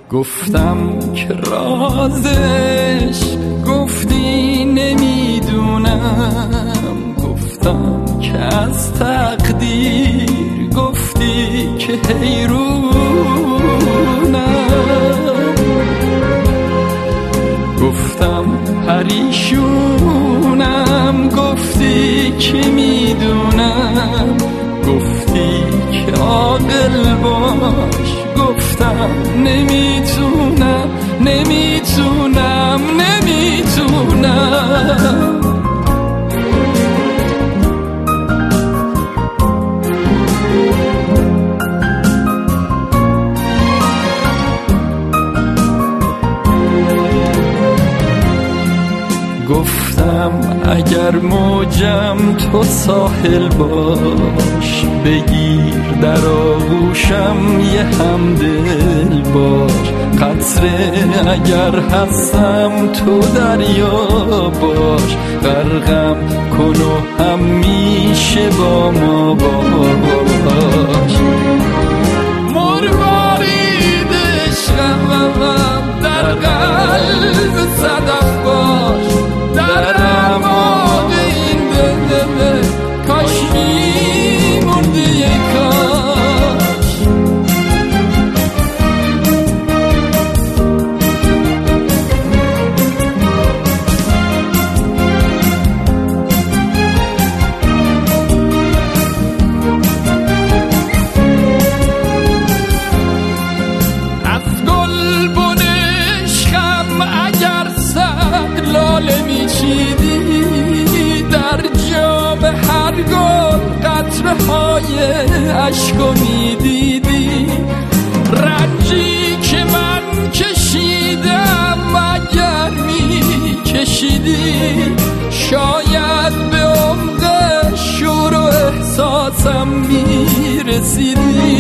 گفتم که رازش گفتی نمیدونم، گفتم که از تقدیر گفتی که حیرونم، گفتم پریشونم گفتی که میدونم، گفتی که عاقل باش گفتم نمیتونم نمیتونم نمیتونم. گفتم اگر موجم تو ساحل باش، بگیر در آغوشم یه همدل باش، قطره اگر هستم تو دریا باش، غرقم کن و همیشه با ما باش. مروارید عشقم در قلب صدف باش، در اعماق این دل کاش می‌مردی ای کاش. از گلبن عشقم اگر صد لاله میچیدی، در جام هر گل قطره های عشقو میدیدی، رنجی که من کشیدم اگر میکشیدی، شاید به عمق شور و احساسم میرسیدی.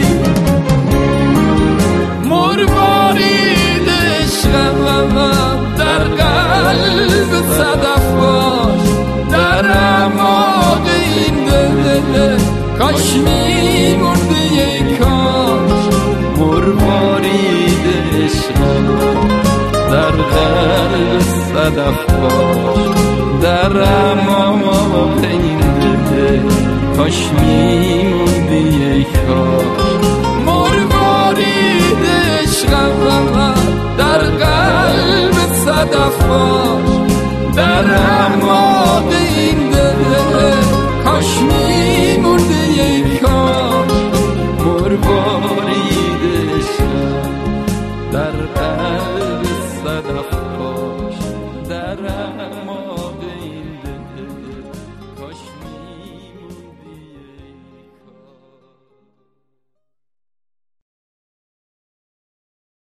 مروارید عشقم در قلب صدف باش، در اعماق این دل کاش می‌مردی ای کاش. مروارید عشقم در قلب صدف باش، در اعماق این دل کاش می‌مردی ای کاش. مروارید عشقم در قلب صدف باش، در